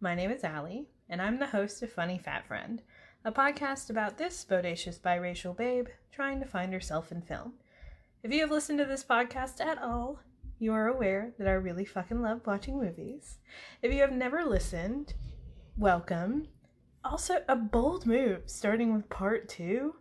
My name is Allie, and I'm the host of Funny Fat Friend, a podcast about this bodacious biracial babe trying to find herself in film. If you have listened to this podcast at all, you are aware that I really fucking love watching movies. If you have never listened, welcome. Also, a bold move, starting with part 2.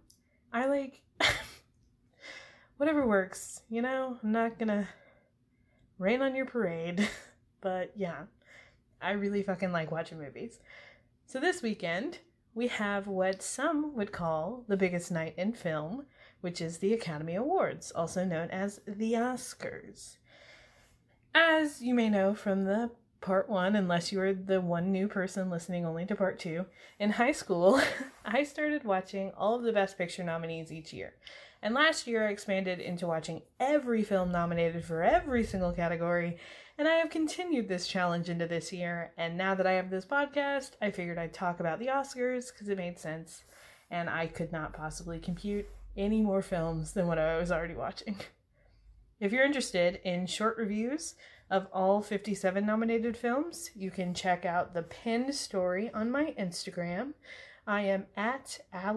Whatever works, you know? I'm not gonna rain on your parade, but yeah. I really fucking like watching movies. So this weekend, we have what some would call the biggest night in film, which is the Academy Awards, also known as the Oscars. As you may know from the part 1, unless you are the one new person listening only to part 2, in high school, I started watching all of the Best Picture nominees each year. And last year, I expanded into watching every film nominated for every single category, and I have continued this challenge into this year, and now that I have this podcast, I figured I'd talk about the Oscars because it made sense, and I could not possibly compute any more films than what I was already watching. If you're interested in short reviews of all 57 nominated films, you can check out the pinned story on my Instagram. I am at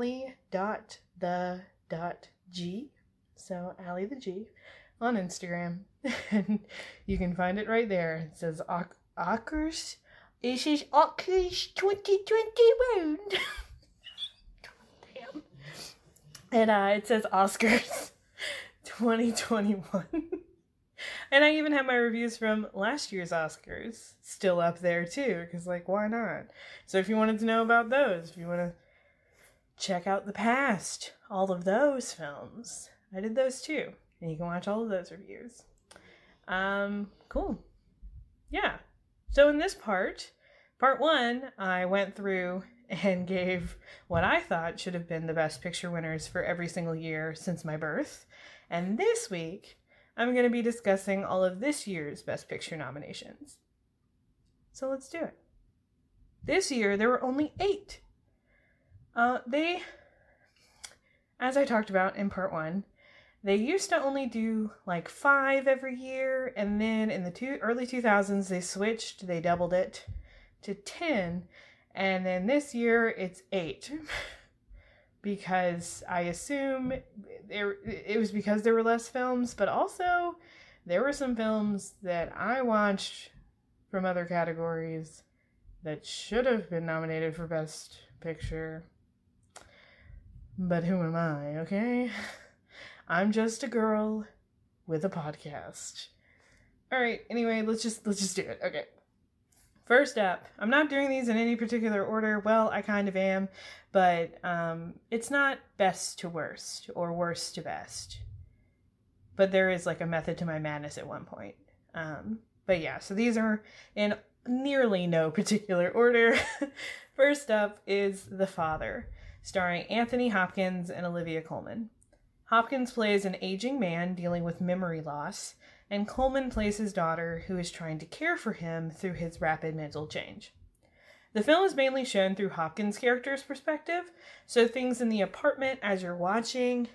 Allie.the.g, so Allie the G, on Instagram. And you can find it right there. It says Oscars. It says Oscars 2021. God damn. And it says Oscars 2021. And I even have my reviews from last year's Oscars still up there too, because why not? So if you wanted to know about those, if you want to check out the past, all of those films, I did those too. And you can watch all of those reviews. Cool. Yeah. So in this part 1, I went through and gave what I thought should have been the Best Picture winners for every single year since my birth. And this week, I'm going to be discussing all of this year's Best Picture nominations. So let's do it. This year, there were only 8. As I talked about in part 1, they used to only do 5 every year, and then in the early 2000s they switched, they doubled it to 10, and then this year it's 8. Because I assume it was because there were less films, but also there were some films that I watched from other categories that should have been nominated for Best Picture. But who am I, okay? I'm just a girl with a podcast. Alright, anyway, let's just do it. Okay. First up, I'm not doing these in any particular order. Well, I kind of am, but it's not best to worst or worst to best. But there is a method to my madness at one point. But yeah, so these are in nearly no particular order. First up is The Father, starring Anthony Hopkins and Olivia Colman. Hopkins plays an aging man dealing with memory loss, and Colman plays his daughter, who is trying to care for him through his rapid mental change. The film is mainly shown through Hopkins' character's perspective, so things in the apartment as you're watching,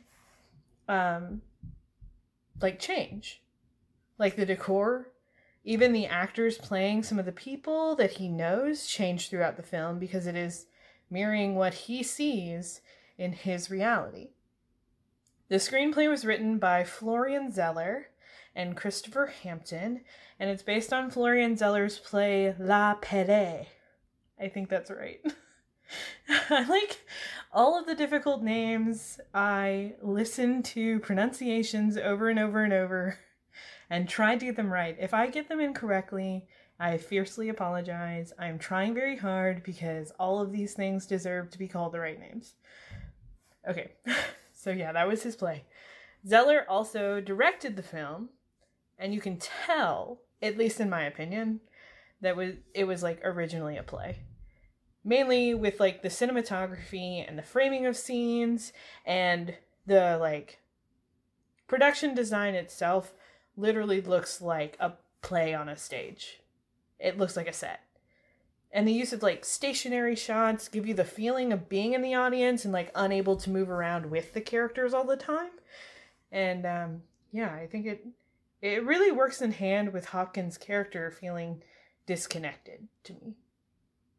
change. The decor, even the actors playing some of the people that he knows change throughout the film because it is mirroring what he sees in his reality. The screenplay was written by Florian Zeller and Christopher Hampton, and it's based on Florian Zeller's play La Pere. I think that's right. I like all of the difficult names. I listened to pronunciations over and over and over and tried to get them right. If I get them incorrectly, I fiercely apologize. I'm trying very hard because all of these things deserve to be called the right names. Okay, so yeah, that was his play. Zeller also directed the film, and you can tell, at least in my opinion, that it was originally a play. Mainly with the cinematography and the framing of scenes and the production design itself literally looks like a play on a stage. It looks like a set. And the use of stationary shots give you the feeling of being in the audience and unable to move around with the characters all the time. And yeah, I think it really works in hand with Hopkins' character feeling disconnected to me.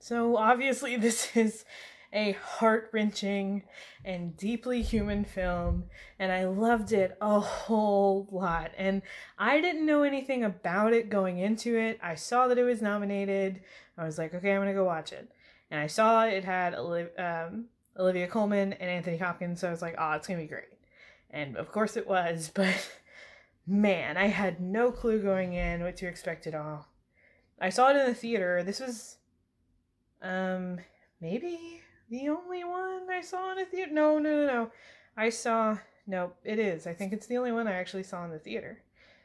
So obviously this is a heart-wrenching and deeply human film, and I loved it a whole lot. And I didn't know anything about it going into it. I saw that it was nominated. I was like, okay, I'm gonna go watch it. And I saw it had Olivia Colman and Anthony Hopkins, so I was like, oh, it's gonna be great. And of course it was, but man, I had no clue going in what to expect at all. I saw it in the theater. This was maybe the only one I saw in a theater. No. Nope, it is. I think it's the only one I actually saw in the theater.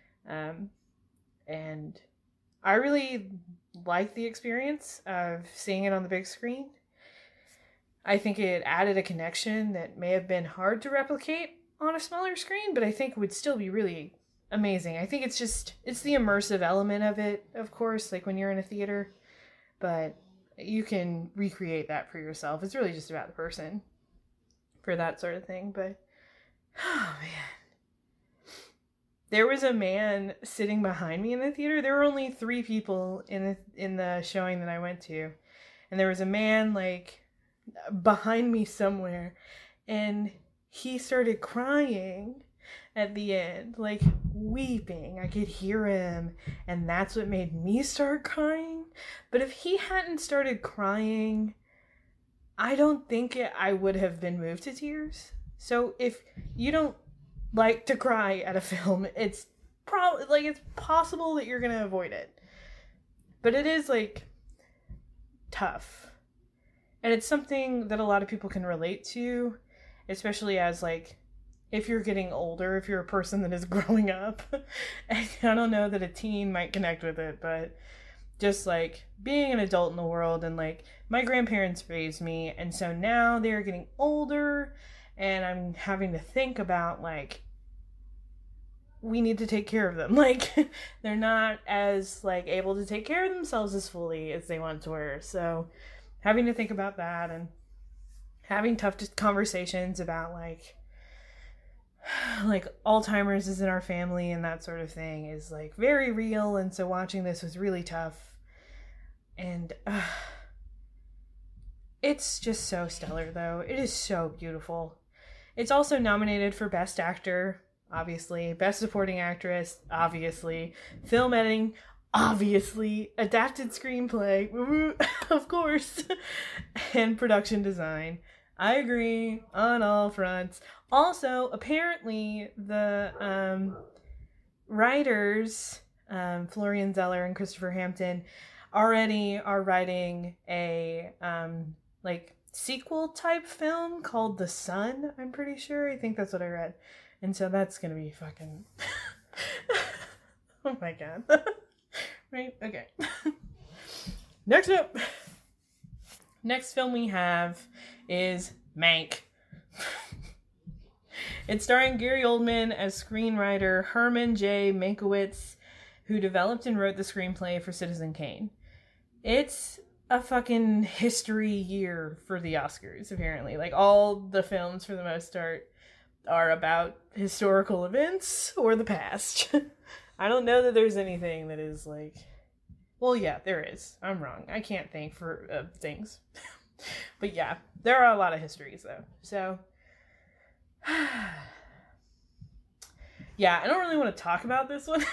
And I really liked the experience of seeing it on the big screen. I think it added a connection that may have been hard to replicate on a smaller screen, but I think would still be really amazing. I think it's the immersive element of it, of course, like when you're in a theater, but you can recreate that for yourself. It's really just about the person for that sort of thing. But oh man, there was a man sitting behind me in the theater. There were only 3 people in the showing that I went to, and there was a man like behind me somewhere, and he started crying at the end, like weeping. I could hear him, and that's what made me start crying. But if he hadn't started crying, I don't think I would have been moved to tears. So if you don't like to cry at a film, it's probably like it's possible that you're gonna avoid it. But it is like tough, and it's something that a lot of people can relate to, especially as like if you're getting older, if you're a person that is growing up. I don't know that a teen might connect with it, but just like being an adult in the world, and like my grandparents raised me, and so now they're getting older, and I'm having to think about like we need to take care of them. Like they're not as like able to take care of themselves as fully as they once were. So having to think about that and having tough conversations about like Alzheimer's is in our family and that sort of thing is like very real. And so watching this was really tough, and it's just so stellar though. It is so beautiful. It's also nominated for Best Actor, obviously, Best Supporting Actress, obviously, Film Editing, obviously, Adapted Screenplay, of course, and Production Design. I agree on all fronts. Also, apparently, the writers, Florian Zeller and Christopher Hampton, already are writing a sequel type film called The Sun, I'm pretty sure. I think that's what I read. And so that's gonna be fucking... oh my god. Right? Okay. Next up. Next film we have is Mank. It's starring Gary Oldman as screenwriter Herman J. Mankiewicz, who developed and wrote the screenplay for Citizen Kane. It's a fucking history year for the Oscars, apparently. Like, all the films, for the most part, are about historical events or the past. I don't know that there's anything that is like... Well, yeah, there is. I'm wrong. I can't think for things. But yeah, there are a lot of histories, though. So... yeah, I don't really want to talk about this one.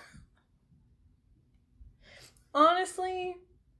Honestly,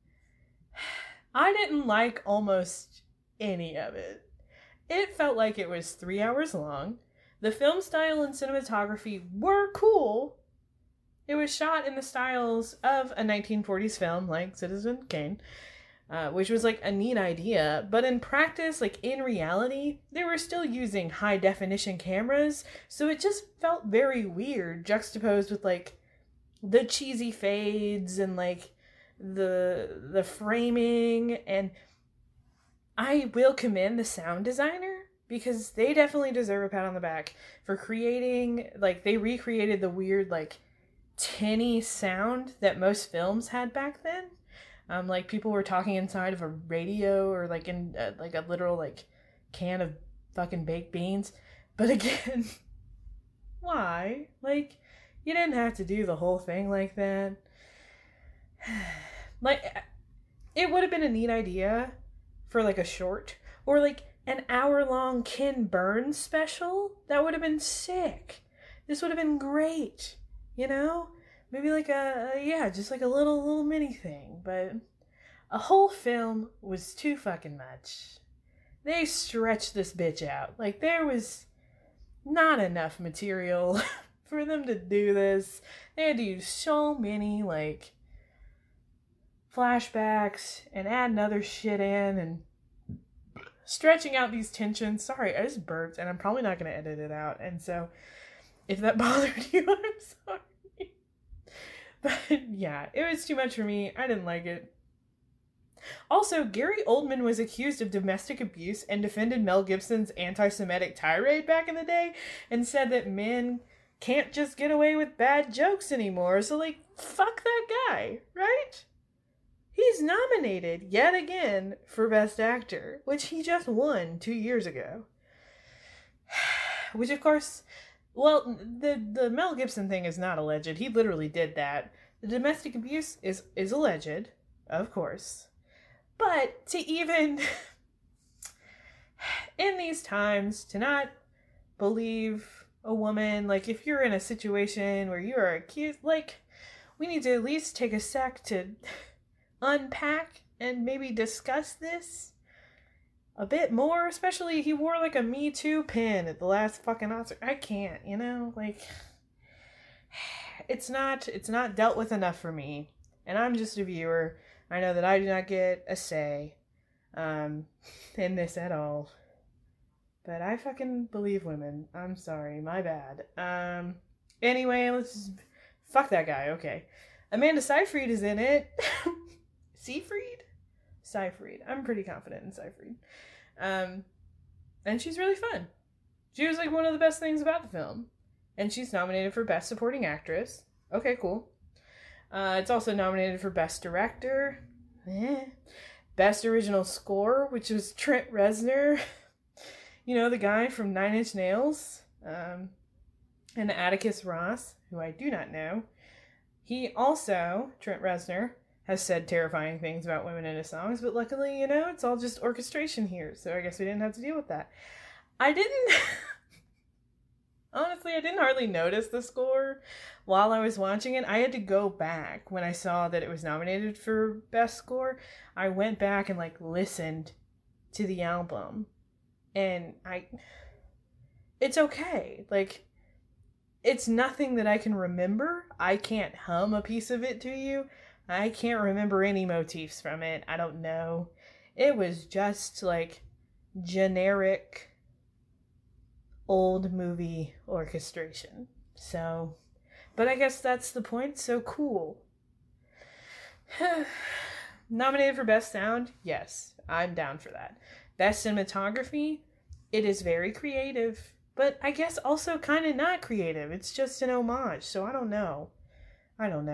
I didn't like almost any of it. It felt like it was 3 hours long. The film style and cinematography were cool. It was shot in the styles of a 1940s film like Citizen Kane, which was like a neat idea. But in practice, like in reality, they were still using high definition cameras. So it just felt very weird, juxtaposed with like the cheesy fades and like the framing. And I will commend the sound designer, because they definitely deserve a pat on the back for creating, like, they recreated the weird, like, tinny sound that most films had back then. Like, people were talking inside of a radio, or, like, in, like, a literal, like, can of fucking baked beans. But again, why? Like, you didn't have to do the whole thing like that. Like, It would have been a neat idea for like a short or like an hour-long Ken Burns special. That would have been sick. This would have been great, you know? Maybe like just like a little mini thing, but a whole film was too fucking much. They stretched this bitch out. Like, there was not enough material for them to do this. They had to use so many, like, flashbacks and adding other shit in and stretching out these tensions. Sorry, I just burped and I'm probably not going to edit it out. And so, if that bothered you, I'm sorry. But yeah, it was too much for me. I didn't like it. Also, Gary Oldman was accused of domestic abuse and defended Mel Gibson's anti-Semitic tirade back in the day and said that men can't just get away with bad jokes anymore. So, like, fuck that guy, right? He's nominated yet again for Best Actor, which he just won 2 years ago. Which, of course, well, the Mel Gibson thing is not alleged. He literally did that. The domestic abuse is alleged, of course. But to even, in these times, to not believe a woman, like, if you're in a situation where you are accused, like, we need to at least take a sec to unpack and maybe discuss this a bit more. Especially, he wore, like, a Me Too pin at the last fucking Oscar. I can't, you know? Like, it's not dealt with enough for me. And I'm just a viewer. I know that I do not get a say in this at all. But I fucking believe women. I'm sorry. My bad. Anyway, let's just... Fuck that guy. Okay. Amanda Seyfried is in it. Seyfried? Seyfried. I'm pretty confident in Seyfried. And she's really fun. She was like one of the best things about the film. And she's nominated for Best Supporting Actress. Okay, cool. It's also nominated for Best Director, Best Original Score, which was Trent Reznor, you know, the guy from Nine Inch Nails, and Atticus Ross, who I do not know. He also, Trent Reznor, has said terrifying things about women in his songs, but luckily, you know, it's all just orchestration here, so I guess we didn't have to deal with that. Honestly, I didn't hardly notice the score while I was watching it. I had to go back when I saw that it was nominated for Best Score. I went back and, like, listened to the album. And it's okay. Like, it's nothing that I can remember. I can't hum a piece of it to you. I can't remember any motifs from it. I don't know. It was just, like, generic old movie orchestration. So, but I guess that's the point. So cool. Nominated for Best Sound? Yes, I'm down for that. Best Cinematography? It is very creative, but I guess also kind of not creative. It's just an homage, so I don't know. I don't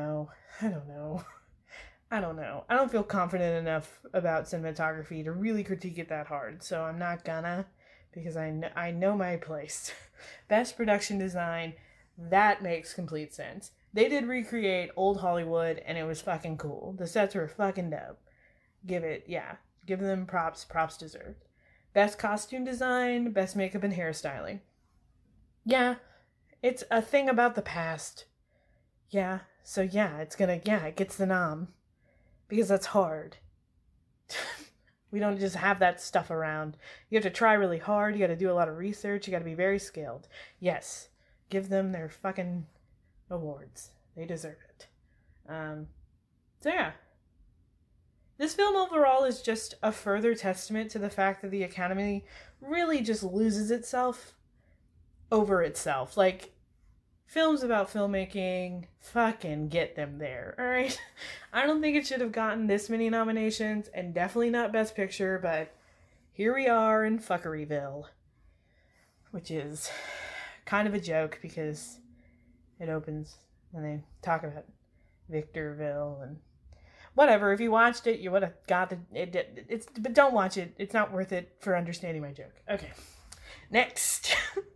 feel confident enough about cinematography to really critique it that hard, so I'm not gonna, because I know my place. Best Production Design, that makes complete sense. They did recreate old Hollywood, and it was fucking cool. The sets were fucking dope. Give them props deserved. Best Costume Design, Best Makeup and Hairstyling. Yeah, it's a thing about the past. Yeah, so yeah, it gets the nom. Because that's hard. We don't just have that stuff around. You have to try really hard. You got to do a lot of research. You got to be very skilled. Yes, give them their fucking awards. They deserve it. So yeah. This film overall is just a further testament to the fact that the Academy really just loses itself over itself. Like, films about filmmaking, fucking get them there, alright? I don't think it should have gotten this many nominations, and definitely not Best Picture, but here we are in Fuckeryville. Which is kind of a joke, because it opens and they talk about Victorville and whatever. If you watched it, you would have got it. But don't watch it. It's not worth it for understanding my joke. Okay. Next.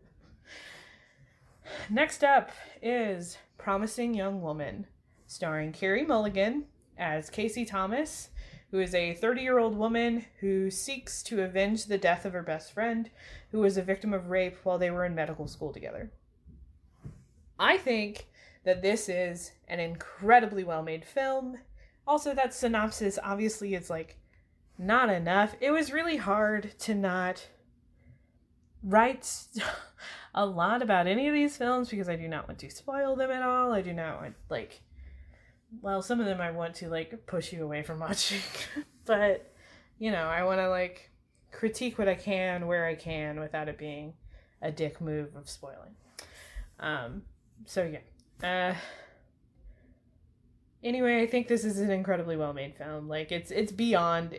Next up is Promising Young Woman, starring Carey Mulligan as Casey Thomas, who is a 30-year-old woman who seeks to avenge the death of her best friend, who was a victim of rape while they were in medical school together. I think that this is an incredibly well-made film. Also, that synopsis obviously is like not enough. It was really hard to not write a lot about any of these films because I do not want to spoil them at all. I do not want, like, well, some of them I want to, like, push you away from watching. But, you know, I want to, like, critique what I can where I can without it being a dick move of spoiling. So, yeah. Anyway, I think this is an incredibly well-made film. Like, it's beyond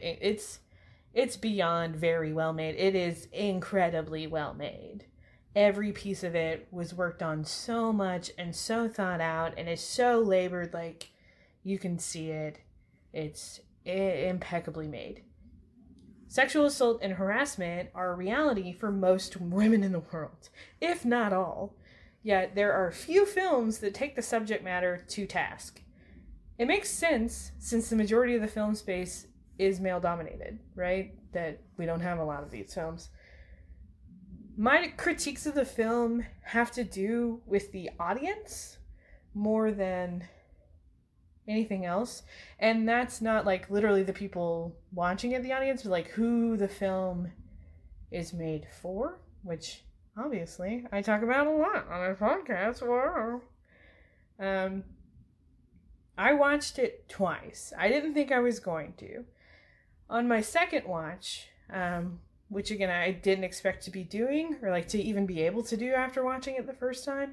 very well-made. It is incredibly well-made. Every piece of it was worked on so much and so thought out, and it's so labored, like, you can see it. It's impeccably made. Sexual assault and harassment are a reality for most women in the world, if not all. Yet there are few films that take the subject matter to task. It makes sense since the majority of the film space is male-dominated, right? That we don't have a lot of these films. My critiques of the film have to do with the audience more than anything else. And that's not like literally the people watching it, the audience, but like who the film is made for, which obviously I talk about a lot on our podcast. Whoa. I watched it twice. I didn't think I was going to. On my second watch, which again I didn't expect to be doing or like to even be able to do after watching it the first time.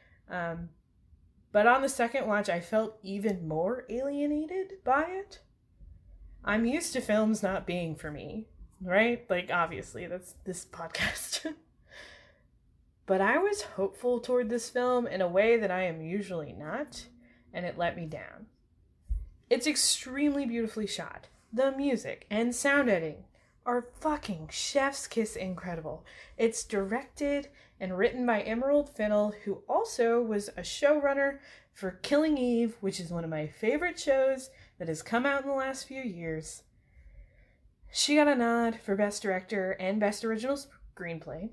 But on the second watch, I felt even more alienated by it. I'm used to films not being for me, right? Like, obviously, that's this podcast. But I was hopeful toward this film in a way that I am usually not, and it let me down. It's extremely beautifully shot. The music and sound editing are fucking chef's kiss incredible. It's directed and written by Emerald Fennell, who also was a showrunner for Killing Eve, which is one of my favorite shows that has come out in the last few years. She got a nod for Best Director and Best Original Screenplay.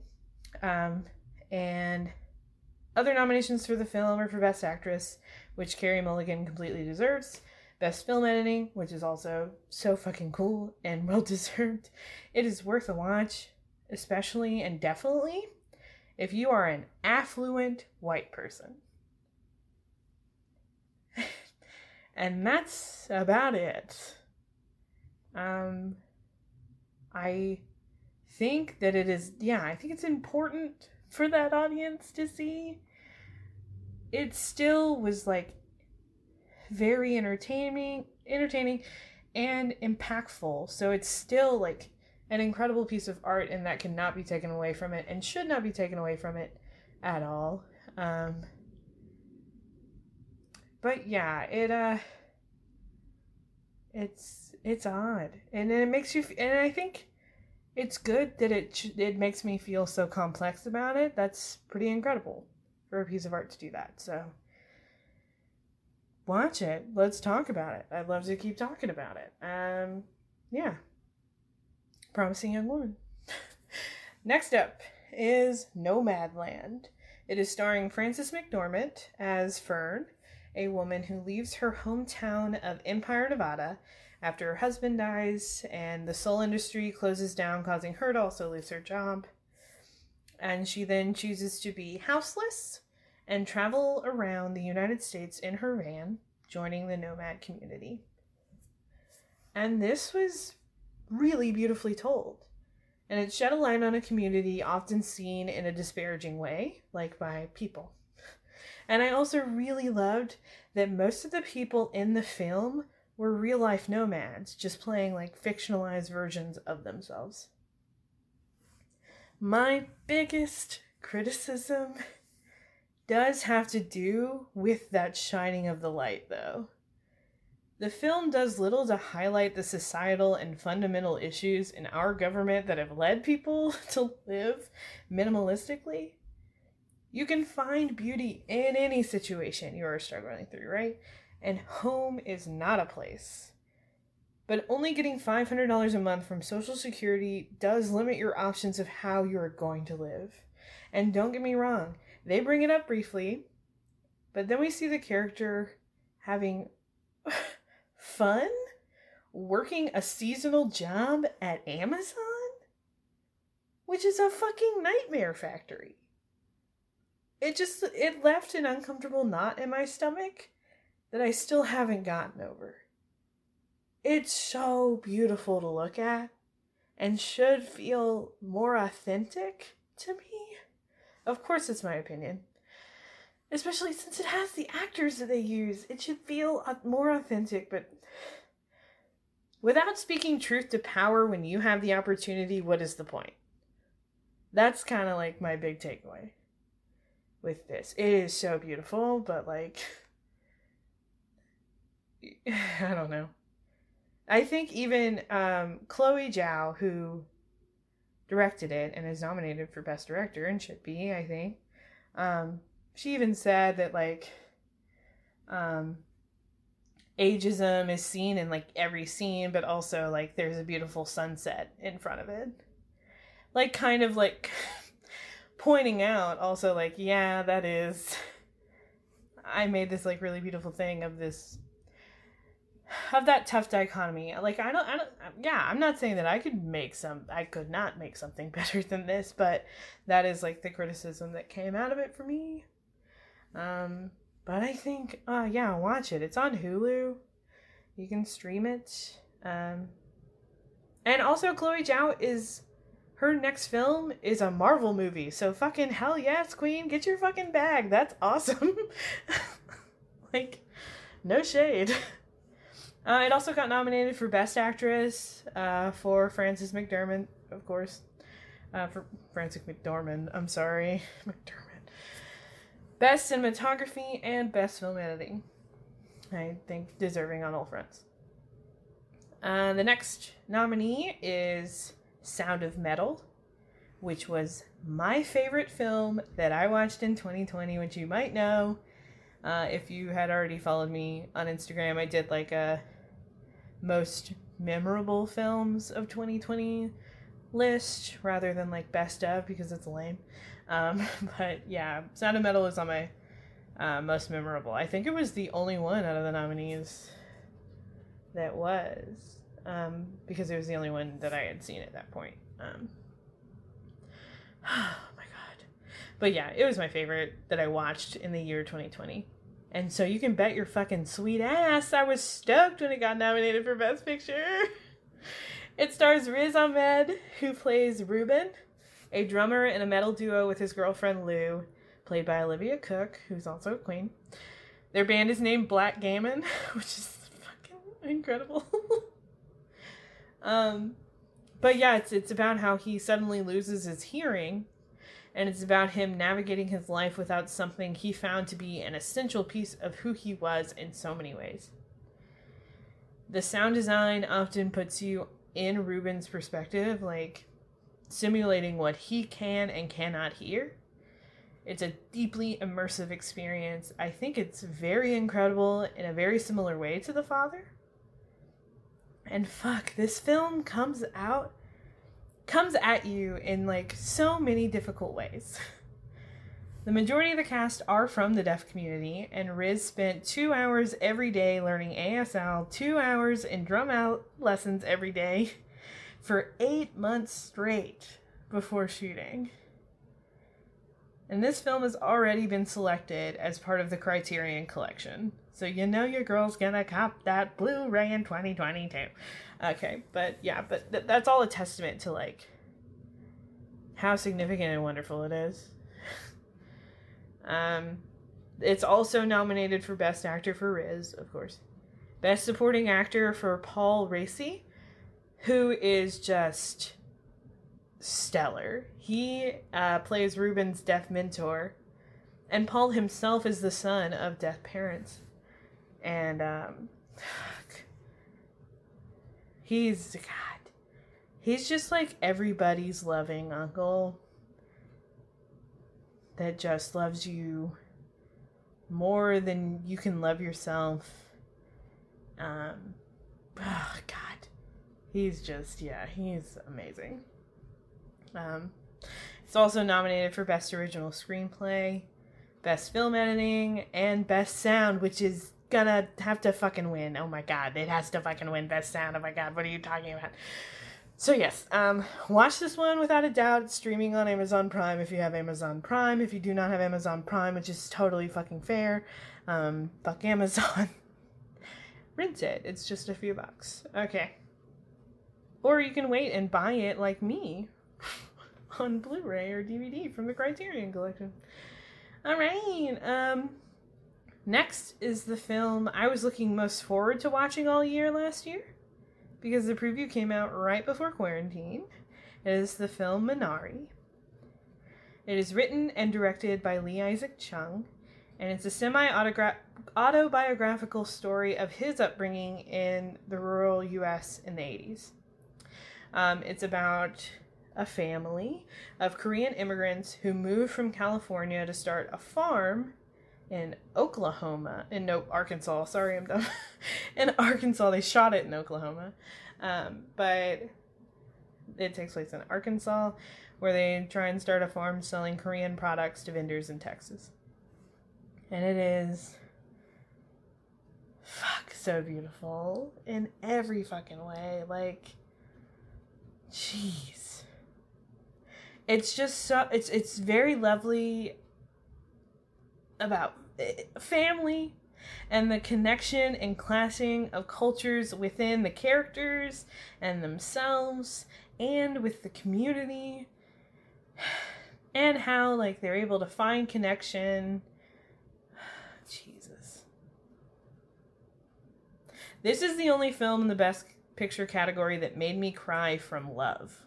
And other nominations for the film are for Best Actress, which Carey Mulligan completely deserves. Best Film Editing, which is also so fucking cool and well-deserved. It is worth a watch, especially and definitely if you are an affluent white person. And that's about it. I think that it is, I think it's important for that audience to see. It still was like very entertaining and impactful. So it's still like an incredible piece of art, and that cannot be taken away from it and should not be taken away from it at all. But yeah, it's odd, and it makes you, and I think it's good that it makes me feel so complex about it. That's pretty incredible for a piece of art to do that. So watch it. Let's talk about it. I'd love to keep talking about it. Yeah. Promising Young Woman. Next up is Nomadland. It is starring Frances McDormand as Fern, a woman who leaves her hometown of Empire, Nevada, after her husband dies and the soul industry closes down, causing her to also lose her job. And she then chooses to be houseless and travel around the United States in her van, joining the nomad community. And this was really beautifully told. And it shed a light on a community often seen in a disparaging way, like by people. And I also really loved that most of the people in the film were real-life nomads, just playing like fictionalized versions of themselves. My biggest criticism does have to do with that shining of the light, though. The film does little to highlight the societal and fundamental issues in our government that have led people to live minimalistically. You can find beauty in any situation you are struggling through, right? And home is not a place But only getting $500 a month from Social Security does limit your options of how you're going to live. And don't get me wrong, they bring it up briefly, but then we see the character having fun working a seasonal job at Amazon, which is a fucking nightmare factory. It left an uncomfortable knot in my stomach that I still haven't gotten over. It's so beautiful to look at and should feel more authentic to me. Of course, it's my opinion. Especially since it has the actors that they use. It should feel more authentic, but without speaking truth to power when you have the opportunity, what is the point? That's kind of like my big takeaway with this. It is so beautiful, but like, I don't know. I think even Chloe Zhao, who directed it and is nominated for Best Director and should be, I think, she even said that like ageism is seen in like every scene, but also like there's a beautiful sunset in front of it. Like kind of like pointing out also like, yeah, that is, I made this like really beautiful thing of this, of that tough dichotomy. Like I don't, yeah, I'm not saying that I could not make something better than this, but that is like the criticism that came out of it for me. But I think, yeah, watch it. It's on Hulu. You can stream it. And also Chloe Zhao her next film is a Marvel movie. So fucking hell yes, queen. Get your fucking bag. That's awesome. Like, no shade. It also got nominated for Best Actress for Frances McDormand, of course. For Frances McDormand, I'm sorry. McDormand. Best Cinematography and Best Film Editing. I think deserving on all fronts. The next nominee is Sound of Metal, which was my favorite film that I watched in 2020, which you might know. If you had already followed me on Instagram, I did like a most memorable films of 2020 list rather than like best of, because it's lame. But yeah, Sound of Metal is on my most memorable. I think it was the only one out of the nominees that was, because it was the only one that I had seen at that point. Oh my god. But yeah, it was my favorite that I watched in the year 2020. And so you can bet your fucking sweet ass I was stoked when it got nominated for Best Picture. It stars Riz Ahmed, who plays Ruben, a drummer in a metal duo with his girlfriend Lou, played by Olivia Cook, who's also a queen. Their band is named Black Gammon, which is fucking incredible. But yeah, it's about how he suddenly loses his hearing, and it's about him navigating his life without something he found to be an essential piece of who he was in so many ways. The sound design often puts you in Ruben's perspective, like simulating what he can and cannot hear. It's a deeply immersive experience. I think it's very incredible in a very similar way to The Father. And fuck, this film comes at you in like so many difficult ways. The majority of the cast are from the deaf community, and Riz spent 2 hours every day learning ASL, 2 hours in drum out lessons every day for 8 months straight before shooting. And this film has already been selected as part of the Criterion Collection. So you know your girl's gonna cop that Blu-ray in 2022. Okay, but yeah, but that's all a testament to like how significant and wonderful it is. It's also nominated for Best Actor for Riz, of course. Best Supporting Actor for Paul Raci, who is just stellar. He plays Ruben's deaf mentor, and Paul himself is the son of deaf parents. And he's just like everybody's loving uncle that just loves you more than you can love yourself. oh God, he's just, yeah, he's amazing. It's also nominated for Best Original Screenplay, Best Film Editing, and Best Sound, which is gonna have to fucking win. Oh my God, it has to fucking win Best Sound. Oh my God, what are you talking about? So yes, watch this one without a doubt. It's streaming on Amazon Prime if you have Amazon Prime. If you do not have Amazon Prime, which is totally fucking fair, fuck Amazon. Rent it. It's just a few bucks. Okay. Or you can wait and buy it like me on Blu-ray or DVD from the Criterion Collection. Alright, next is the film I was looking most forward to watching all year last year, because the preview came out right before quarantine. It is the film Minari. It is written and directed by Lee Isaac Chung, and it's a semi-autobiographical story of his upbringing in the rural U.S. in the 80s. It's about a family of Korean immigrants who moved from California to start a farm in Oklahoma. Arkansas. Sorry, I'm dumb. In Arkansas. They shot it in Oklahoma. But it takes place in Arkansas, where they try and start a farm selling Korean products to vendors in Texas. And it is so beautiful in every fucking way. Like, jeez. It's just so, it's very lovely about family and the connection and clashing of cultures within the characters and themselves and with the community, and how, like, they're able to find connection. Jesus. This is the only film in the Best Picture category that made me cry from love.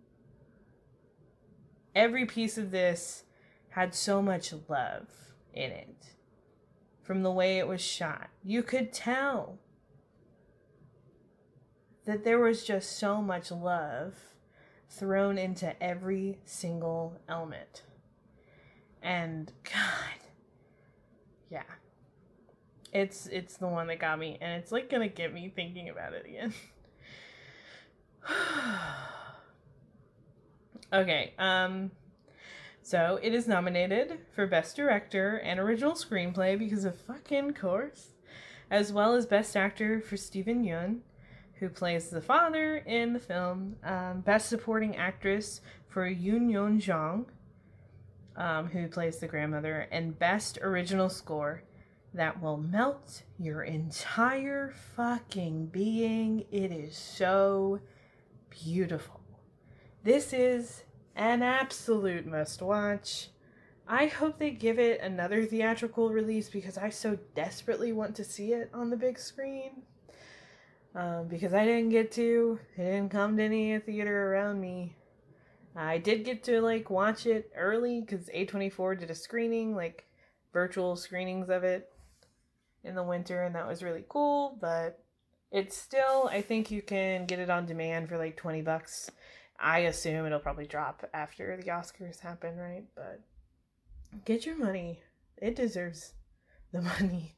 Every piece of this had so much love in it. From the way it was shot, you could tell that there was just so much love thrown into every single element. And God, yeah. It's the one that got me, and it's like gonna get me thinking about it again. Okay, so it is nominated for Best Director and Original Screenplay because of fucking course, as well as Best Actor for Steven Yeun, who plays the father in the film, Best Supporting Actress for Yoon Yeon Jong, who plays the grandmother, and Best Original Score that will melt your entire fucking being. It is so beautiful. This is an absolute must-watch. I hope they give it another theatrical release because I so desperately want to see it on the big screen. Because I didn't get to. It didn't come to any theater around me. I did get to, like, watch it early because A24 did a screening, like, virtual screenings of it in the winter, and that was really cool, but it's still, I think you can get it on demand for, like, $20. I assume it'll probably drop after the Oscars happen, right? But get your money. It deserves the money.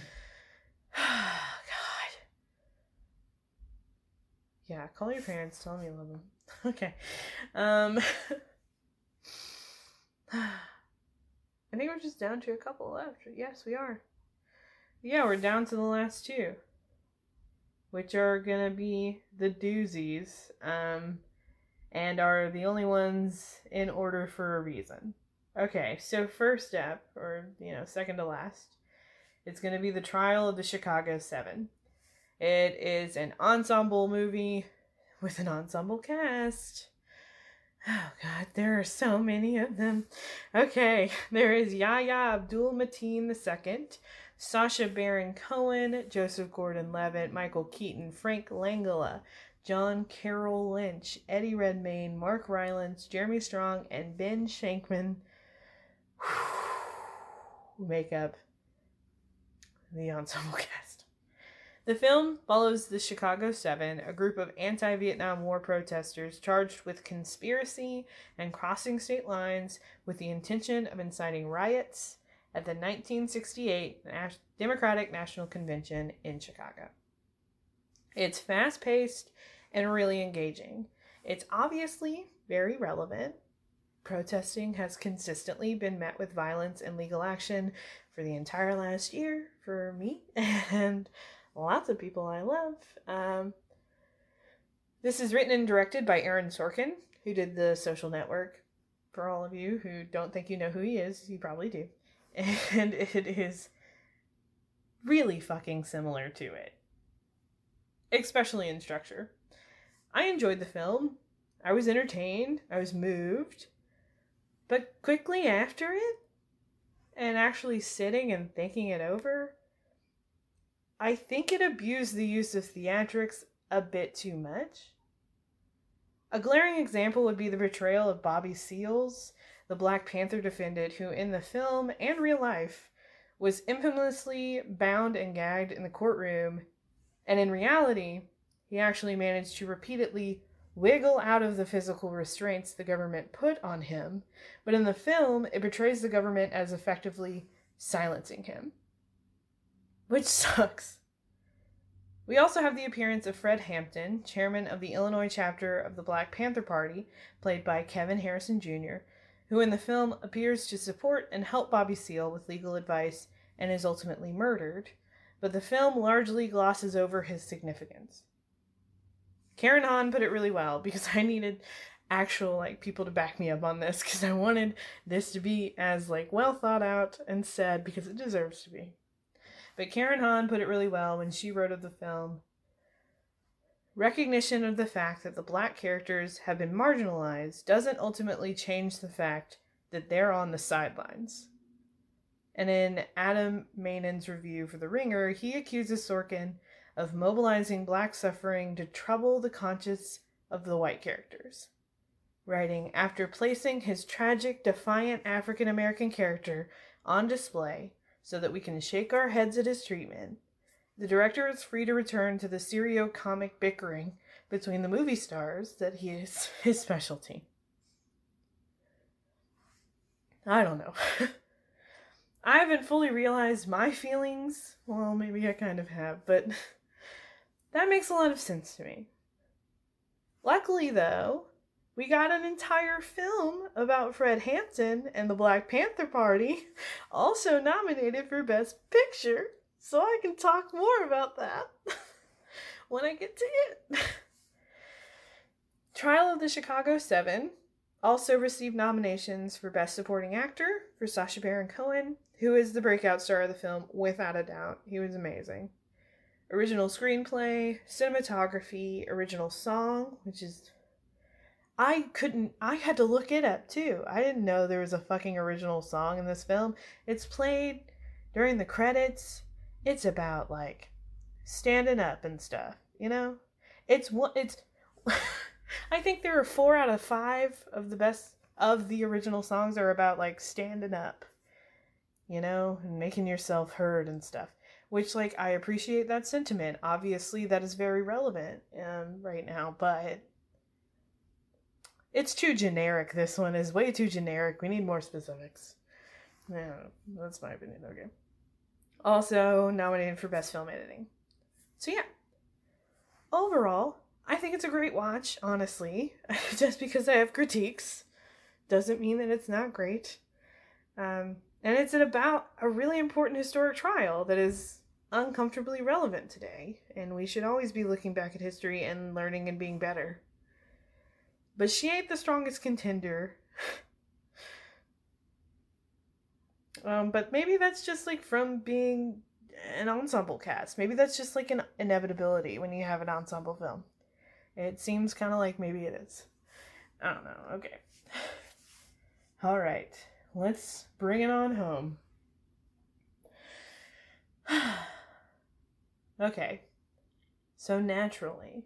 God. Yeah, call your parents. Tell them you love them. Okay. I think we're just down to a couple left. Yes, we are. Yeah, we're down to the last two, which are gonna be the doozies. And are the only ones in order for a reason. Okay, so first up, or, second to last, it's going to be The Trial of the Chicago 7. It is an ensemble movie with an ensemble cast. Oh, God, there are so many of them. Okay, there is Yahya Abdul-Mateen II, Sacha Baron Cohen, Joseph Gordon-Levitt, Michael Keaton, Frank Langella, John Carroll Lynch, Eddie Redmayne, Mark Rylance, Jeremy Strong, and Ben Shankman make up the ensemble cast. The film follows the Chicago 7, a group of anti-Vietnam War protesters charged with conspiracy and crossing state lines with the intention of inciting riots at the 1968 Democratic National Convention in Chicago. It's fast-paced and really engaging. It's obviously very relevant. Protesting has consistently been met with violence and legal action for the entire last year for me and lots of people I love. This is written and directed by Aaron Sorkin, who did The Social Network. For all of you who don't think you know who he is, you probably do. And it is really fucking similar to it, especially in structure. I enjoyed the film. I was entertained. I was moved. But quickly after it, and actually sitting and thinking it over, I think it abused the use of theatrics a bit too much. A glaring example would be the portrayal of Bobby Seals, the Black Panther defendant who in the film and real life was infamously bound and gagged in the courtroom, and in reality, he actually managed to repeatedly wiggle out of the physical restraints the government put on him, but in the film, it portrays the government as effectively silencing him. Which sucks. We also have the appearance of Fred Hampton, chairman of the Illinois chapter of the Black Panther Party, played by Kevin Harrison Jr., who in the film appears to support and help Bobby Seale with legal advice and is ultimately murdered, but the film largely glosses over his significance. Karen Hahn put it really well, because I needed actual people to back me up on this, because I wanted this to be as well thought out and said, because it deserves to be. But Karen Hahn put it really well when she wrote of the film, recognition of the fact that the black characters have been marginalized doesn't ultimately change the fact that they're on the sidelines. And in Adam Maynon's review for The Ringer, he accuses Sorkin of mobilizing black suffering to trouble the conscience of the white characters. Writing, after placing his tragic, defiant African-American character on display so that we can shake our heads at his treatment, the director is free to return to the serio-comic bickering between the movie stars that he is his specialty. I don't know. I haven't fully realized my feelings. Well, maybe I kind of have, but that makes a lot of sense to me. Luckily, though, we got an entire film about Fred Hampton and the Black Panther Party, also nominated for Best Picture, so I can talk more about that when I get to it. Trial of the Chicago 7 also received nominations for Best Supporting Actor for Sacha Baron Cohen, who is the breakout star of the film without a doubt. He was amazing. Original screenplay, cinematography, original song, which is... I had to look it up too. I didn't know there was a fucking original song in this film. It's played during the credits. It's about standing up and stuff, you know? It's I think there are 4 out of 5 of the best of the original songs are about standing up, you know, and making yourself heard and stuff. Which I appreciate that sentiment. Obviously, that is very relevant right now, but it's too generic. This one is way too generic. We need more specifics. Yeah, that's my opinion. Okay. Also nominated for Best Film Editing. So yeah, overall, I think it's a great watch, honestly. Just because I have critiques doesn't mean that it's not great. And it's about a really important historic trial that is uncomfortably relevant today. And we should always be looking back at history and learning and being better. But she ain't the strongest contender. But maybe that's just from being an ensemble cast. Maybe that's just an inevitability when you have an ensemble film. It seems kind of maybe it is. I don't know. Okay. All right. Let's bring it on home. Okay. So naturally,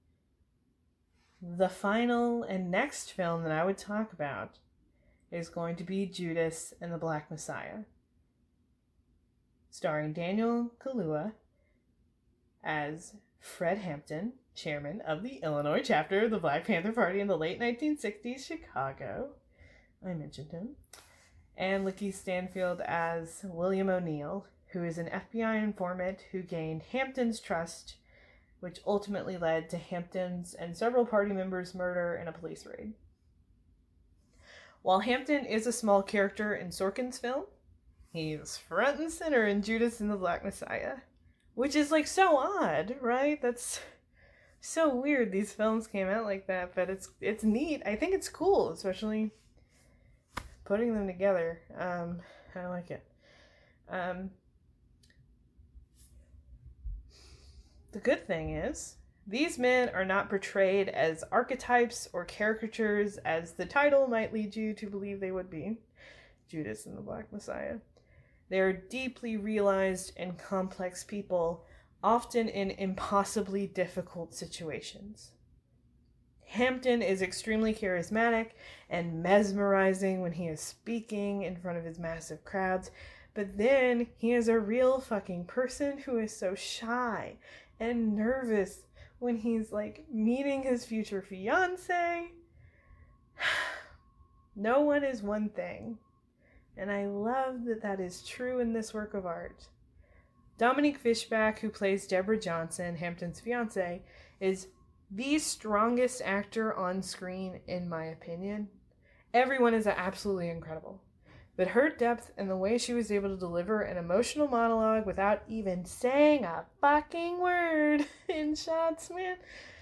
the final and next film that I would talk about is going to be Judas and the Black Messiah, starring Daniel Kaluuya as Fred Hampton, chairman of the Illinois chapter of the Black Panther Party in the late 1960s Chicago. I mentioned him. And Lakeith Stanfield as William O'Neill, who is an FBI informant who gained Hampton's trust which ultimately led to Hampton's and several party members' murder in a police raid. While Hampton is a small character in Sorkin's film, he's front and center in Judas and the Black Messiah, which is like so odd, right? That's so weird these films came out like that, but it's neat. I think it's cool, especially putting them together. I like it. The good thing is, these men are not portrayed as archetypes or caricatures as the title might lead you to believe they would be. Judas and the Black Messiah. They are deeply realized and complex people, often in impossibly difficult situations. Hampton is extremely charismatic and mesmerizing when he is speaking in front of his massive crowds, but then he is a real fucking person who is so shy and nervous when he's like meeting his future fiance. No one is one thing. And I love that that is true in this work of art. Dominique Fishback, who plays Deborah Johnson, Hampton's fiance, is the strongest actor on screen, in my opinion. Everyone is absolutely incredible. But her depth and the way she was able to deliver an emotional monologue without even saying a fucking word in shots, man.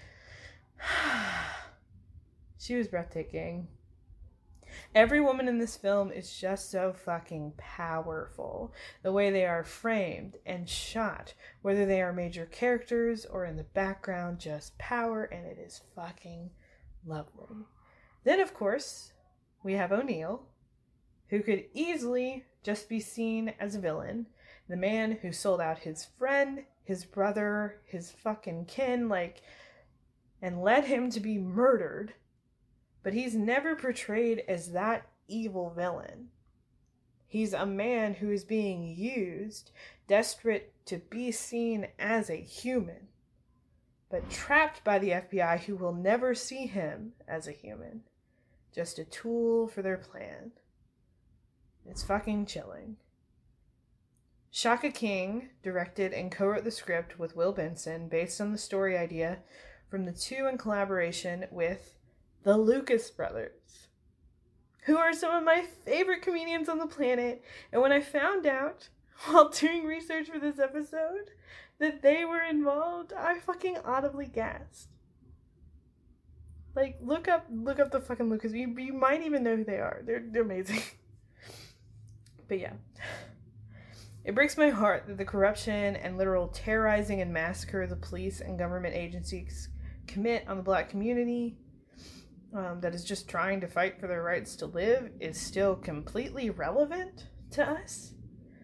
She was breathtaking. Every woman in this film is just so fucking powerful. The way they are framed and shot, whether they are major characters or in the background, just power, and it is fucking lovely. Then, of course, we have O'Neill, who could easily just be seen as a villain. The man who sold out his friend, his brother, his fucking kin, and led him to be murdered. But he's never portrayed as that evil villain. He's a man who is being used, desperate to be seen as a human, but trapped by the FBI, who will never see him as a human. Just a tool for their plan. It's fucking chilling. Shaka King directed and co-wrote the script with Will Benson based on the story idea from the two in collaboration with the Lucas brothers, who are some of my favorite comedians on the planet. And when I found out, while doing research for this episode, that they were involved, I fucking audibly gasped. Like, look up the fucking Lucas. You might even know who they are. They're amazing. But yeah. It breaks my heart that the corruption and literal terrorizing and massacre the police and government agencies commit on the Black community, that is just trying to fight for their rights to live, is still completely relevant to us.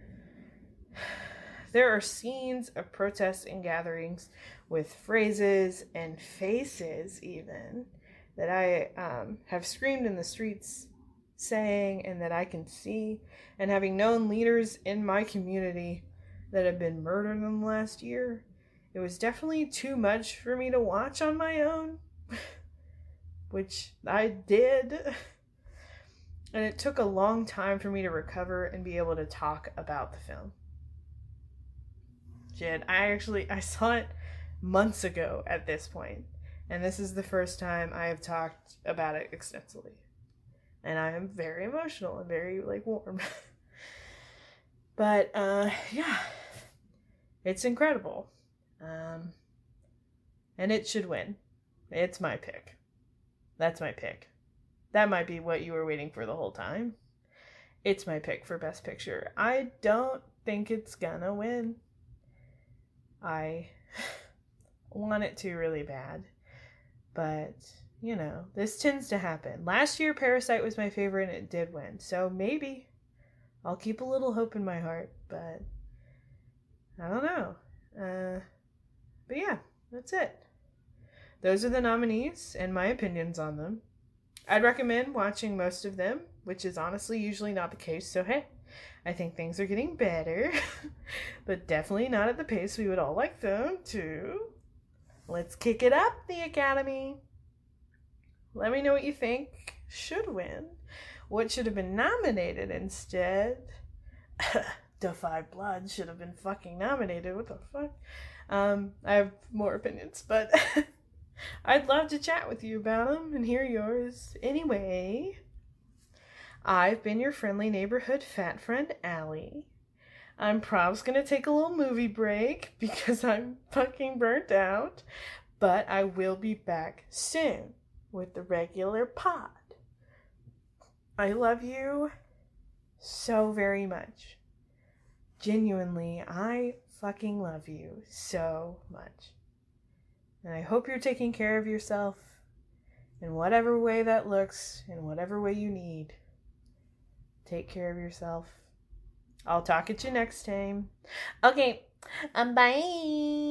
There are scenes of protests and gatherings with phrases and faces even that I have screamed in the streets saying and that I can see, and having known leaders in my community that have been murdered in the last year, it was definitely too much for me to watch on my own. Which I did. And it took a long time for me to recover and be able to talk about the film. Shit, I saw it months ago at this point. And this is the first time I have talked about it extensively. And I am very emotional and very, warm. But, yeah. It's incredible. And it should win. It's my pick. That's my pick. That might be what you were waiting for the whole time. It's my pick for Best Picture. I don't think it's gonna win. I want it to really bad. But, this tends to happen. Last year, Parasite was my favorite and it did win. So maybe I'll keep a little hope in my heart. But I don't know. But yeah, that's it. Those are the nominees and my opinions on them. I'd recommend watching most of them, which is honestly usually not the case. So hey, I think things are getting better, but definitely not at the pace we would all like them to. Let's kick it up, the Academy. Let me know what you think should win. What should have been nominated instead? Da 5 Blood should have been fucking nominated. What the fuck? I have more opinions, but I'd love to chat with you about them and hear yours. Anyway, I've been your friendly neighborhood fat friend, Allie. I'm probably gonna take a little movie break because I'm fucking burnt out, but I will be back soon with the regular pod. I love you so very much. Genuinely, I fucking love you so much. And I hope you're taking care of yourself in whatever way that looks, in whatever way you need. Take care of yourself. I'll talk at you next time. Okay, bye.